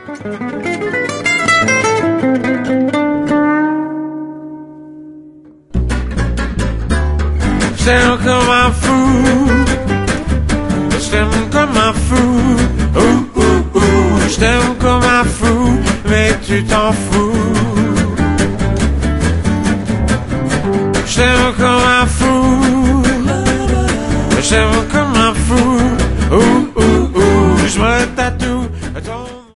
Je t'aime comme un fou, je t'aime comme un fou, je t'aime comme un fou, mais tu t'en fous. Je t'aime comme un fou, je t'aime comme un